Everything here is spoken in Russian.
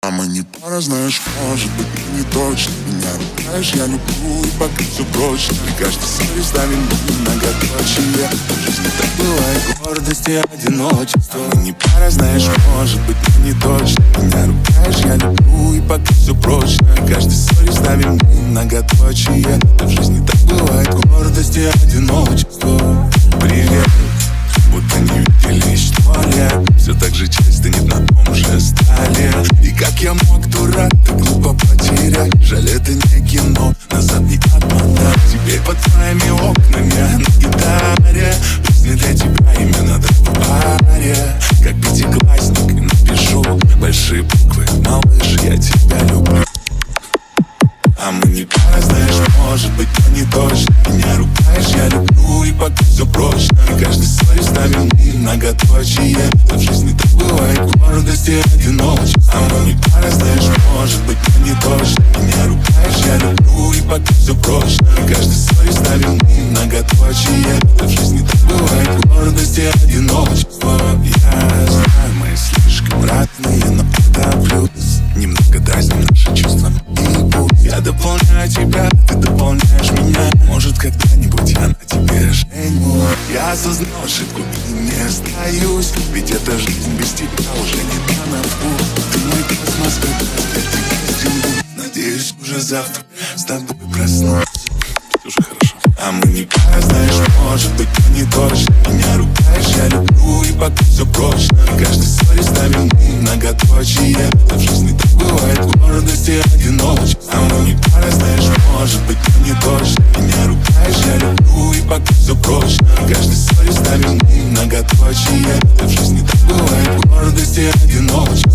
А мы не пара, знаешь, может быть, и не точно. Меня ругаешь, я люблю, и пока все прочно. И каждый ссоре ставим многоточие. В жизни так бывает, гордость и одиночество. А мы не пара, знаешь, может быть, и не точно. Меня ругаешь, я люблю, и пока все прочно. И каждый ссоре ставим многоточие. В жизни так бывает, гордость и одиночество. Привет, будто не виделись 100 лет. Все так же часто, нет на том же столе. И как я мог, дурак, так глупо потерять. Жаль, это не кино, назад не отмотать. Теперь под твоими окнами на гитаре. Песня для тебя именно так в паре. Как пятиклассник напишу большие буквы: малыш, я тебя люблю. А мы не пара, знаешь, может быть, но не точно. Меня ругаешь, я люблю, и пока все прочно. И каждый ссоре ставим многоточие. В жизни так бывает, гордость и одиночество. А мы не пара, знаешь, может быть, но не точно. Меня ругаешь, я люблю, и пока все прочно. И каждый ссоре ставим многоточие. В жизни так бывает, гордость и одиночество. Я знаю, мы слишком разные, но это плюс. Немного дразним наши чувства и путь. Я дополняю тебя, ты дополняешь меня. Может, когда-нибудь я на тебе женю. Я осознал ошибку и не остаюсь. Ведь эта жизнь без тебя уже не та на вкус. Ты мой космос, как я тебя стремлюсь. Надеюсь, уже завтра с тобой проснусь. Все же хорошо. А мы не пара, знаешь, может быть, но не точно. Меня ругаешь, я люблю, и пока все прочно. И каждый ссоре ставим многоточие. В жизни так бывает, гордость и одиночество. А мы не пара, знаешь, может быть, но не точно. Меня ругаешь, я люблю, и пока все прочно. И каждый ссоре ставим многоточие. В жизни так бывает, гордость и одиночество.